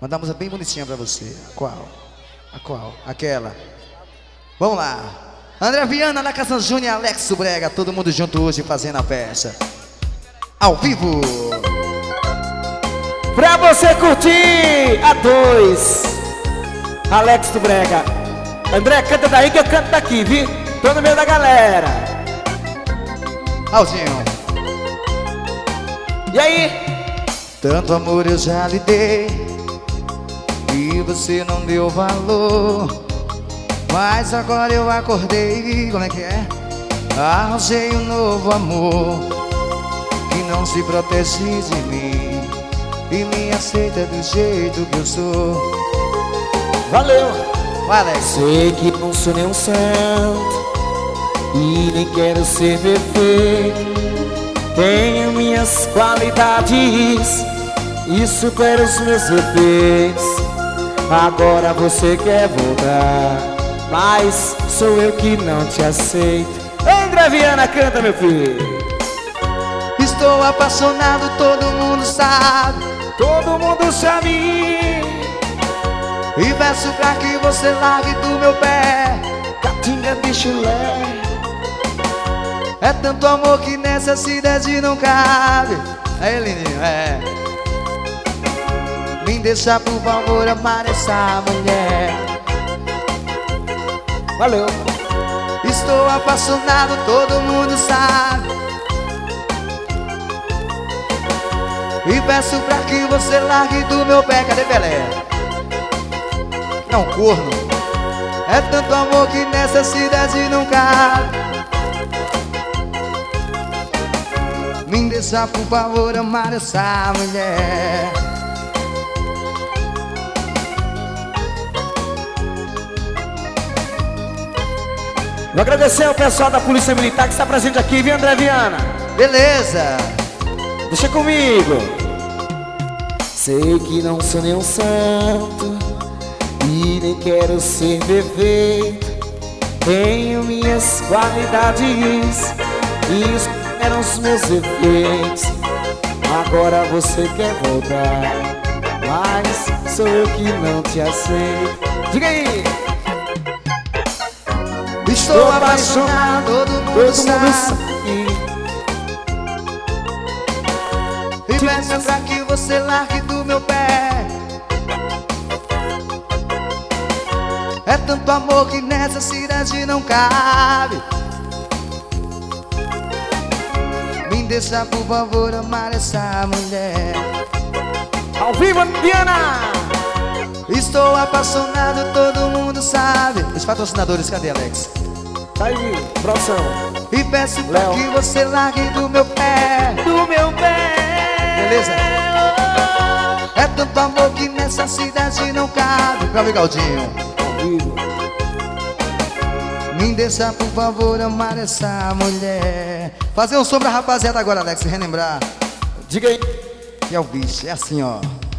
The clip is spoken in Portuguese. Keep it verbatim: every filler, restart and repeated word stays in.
Mandar uma música bem bonitinha pra você. A qual? A qual? Aquela. Vamos lá. André Viana, na Casa Júnior, Alex Brega. Todo mundo junto hoje fazendo a festa. Ao vivo. Pra você curtir a dois, Alex do Brega. André, canta daí que eu canto daqui, viu? Tô no meio da galera. Aldinho. E aí? Tanto amor eu já lhe dei e você não deu valor. Mas agora eu acordei, como é que é? Arranjei um novo amor que não se protege de mim e me aceita do jeito que eu sou. Valeu! Vai, Alex. Sei que não sou nenhum santo e nem quero ser perfeito. Tenho minhas qualidades e supero os meus defeitos. Agora você quer voltar, mas sou eu que não te aceito. André Viana, canta, meu filho. Estou apaixonado, todo mundo sabe. Todo mundo sabe. E peço pra que você largue do meu pé. Catinga de chulé. É tanto amor que nessa cidade não cabe. Aí, Lindinho, é. Me deixa, por favor, amar essa mulher. Valeu. Estou apaixonado, todo mundo sabe. E peço pra que você largue do meu pé. Cadê Pelé? Não, corno. É tanto amor que nessa cidade não cabe. Me deixa, por favor, amar essa mulher. Vou agradecer ao pessoal da Polícia Militar que está presente aqui, viu, André Viana? Beleza. Deixa comigo. Sei que não sou nenhum santo e nem quero ser perfeito. Tenho minhas qualidades e superam os meus defeitos. Agora você quer voltar, mas sou eu que não te aceito. Diga aí. Estou apaixonado, todo mundo sabe. E peço pra que você largue do meu pé. É tanto amor que nessa cidade não cabe. Me deixa, por favor, amar essa mulher. Ao vivo, Diana! Estou apaixonado, todo mundo sabe. Os patrocinadores, cadê, Alex? Tá aí, produção. E peço pra Léo. que você largue do meu pé. Do meu pé. Beleza? É tanto amor que nessa cidade não cabe. Meu amigo Aldinho. Ao vivo. Me deixa, por favor, amar essa mulher. Fazer um som pra rapaziada agora, Alex, relembrar. Diga aí. Que é o bicho, é assim, ó.